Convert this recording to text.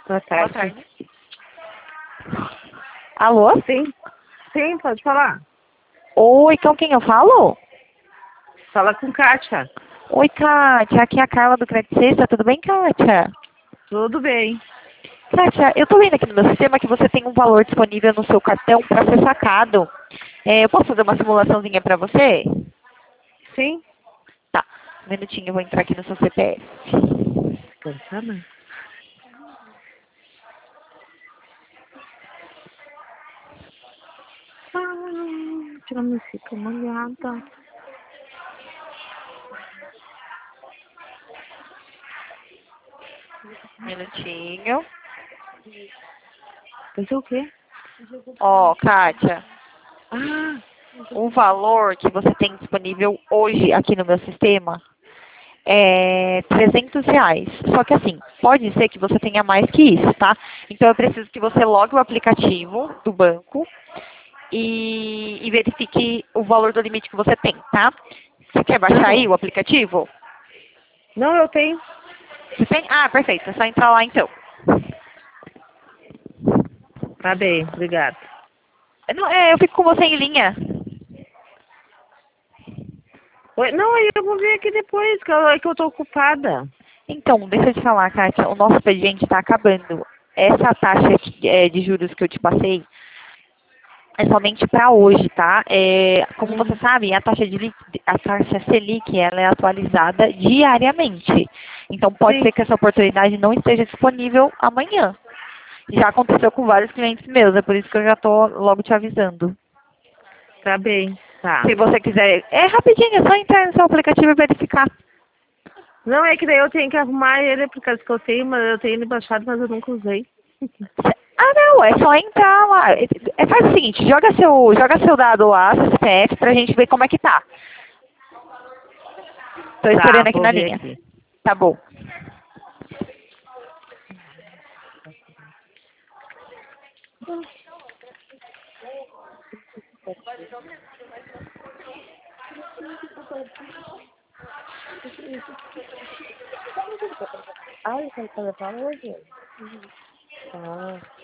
Boa Boa tarde. tarde. Alô? Sim, sim, pode falar. Oi, com quem eu falo? Fala com Kátia. Oi, Kátia. Aqui é a Carla do Credit Sexta. Tudo bem, Kátia? Tudo bem. Kátia, eu tô vendo aqui no meu sistema que você tem um valor disponível no seu cartão para ser sacado. Eu posso fazer uma simulaçãozinha para você? Sim. Tá. Um minutinho, eu vou entrar aqui no seu CPF. Cansada? Tira a música molhada. Um minutinho. Fazer o quê? Ó, Kátia, Ah, o valor que você tem disponível hoje aqui no meu sistema é R$ 300. Só que assim, pode ser que você tenha mais que isso, tá? Então eu preciso que você logue o aplicativo do banco e verifique o valor do limite que você tem, tá? Você quer baixar aí o aplicativo? não, eu tenho. Você tem? Ah, perfeito. É só entrar lá então. Tá bem, obrigada. Não, eu fico com você em linha. Oi, não, aí eu vou ver aqui depois, que eu tô ocupada. Então, deixa eu te falar, Kátia, o nosso expediente está acabando. Essa taxa de juros que eu te passei é somente para hoje, tá? Como você sabe, a taxa Selic ela é atualizada diariamente. Então, pode Sim, ser que essa oportunidade não esteja disponível amanhã. Já aconteceu com vários clientes meus, é por isso que eu já estou logo te avisando. tá bem, tá. Se você quiser, é rapidinho, é só entrar no seu aplicativo e verificar. Não, é que daí eu tenho que arrumar ele, por causa que eu tenho, mas eu tenho ele baixado, mas eu nunca usei. Ah, não, é só entrar lá. Faz o seguinte, joga seu dado lá, seu CPF, pra gente ver como é que tá. Tô Tá, esperando aqui vou na ver linha. aqui. Tá bom. Ah, eu quero falar hoje? Ah.